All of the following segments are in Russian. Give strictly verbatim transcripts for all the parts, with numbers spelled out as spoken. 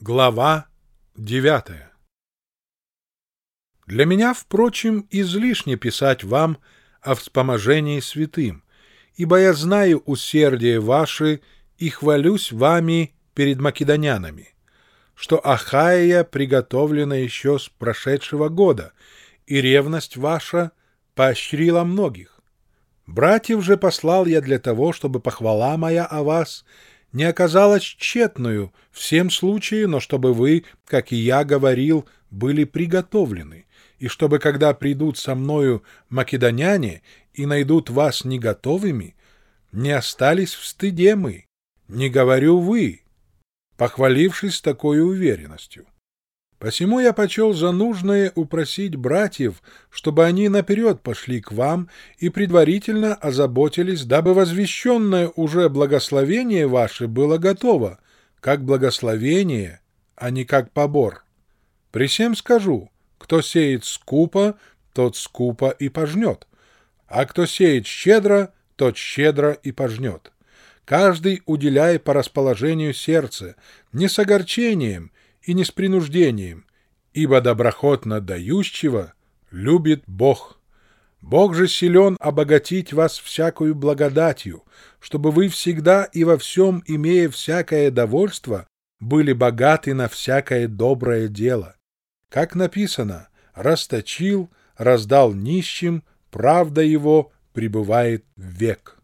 Глава девятая. Для меня, впрочем, излишне писать вам о вспоможении святым, ибо я знаю усердие ваше и хвалюсь вами перед македонянами, что Ахайя приготовлена еще с прошедшего года, и ревность ваша поощрила многих. Братьев же послал я для того, чтобы похвала моя о вас не оказалась тщетною в всем случае, но чтобы вы, как и я говорил, были приготовлены, и чтобы, когда придут со мною македоняне и найдут вас не готовыми, не остались в стыде мы, не говорю вы, похвалившись такой уверенностью. Посему я почел за нужное упросить братьев, чтобы они наперед пошли к вам и предварительно озаботились, дабы возвещенное уже благословение ваше было готово, как благословение, а не как побор. При сем скажу, кто сеет скупо, тот скупо и пожнет, а кто сеет щедро, тот щедро и пожнет. Каждый уделяй по расположению сердца, не с огорчением и не с принуждением, ибо доброхотно дающего любит Бог. Бог же силен обогатить вас всякою благодатью, чтобы вы всегда и во всем, имея всякое довольство, были богаты на всякое доброе дело. Как написано: расточил, раздал нищим, правда его пребывает век.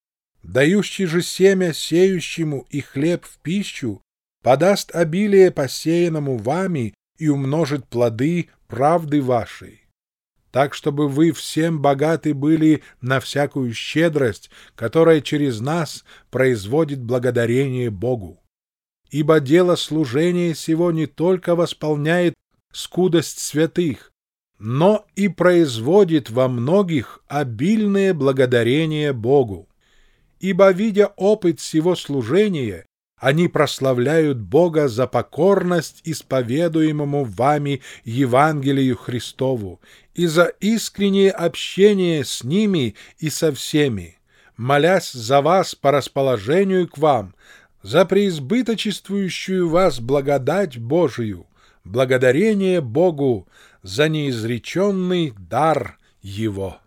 Дающий же семя сеющему и хлеб в пищу подаст обилие посеянному вами и умножит плоды правды вашей, так, чтобы вы всем богаты были на всякую щедрость, которая через нас производит благодарение Богу. Ибо дело служения сего не только восполняет скудость святых, но и производит во многих обильное благодарение Богу. Ибо, видя опыт сего служения, они прославляют Бога за покорность исповедуемому вами Евангелию Христову и за искреннее общение с ними и со всеми, молясь за вас по расположению к вам, за преизбыточествующую вас благодать Божию, благодарение Богу за неизреченный дар Его.